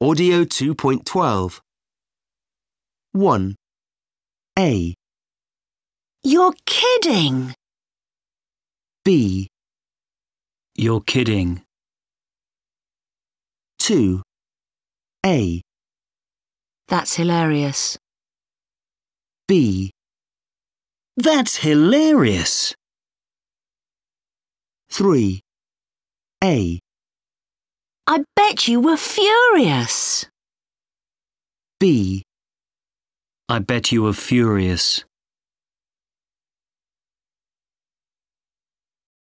Audio 2.12. 1. A. You're kidding! B. You're kidding. 2. A. That's hilarious. B. That's hilarious. 3. A. I bet you were furious. B. I bet you were furious.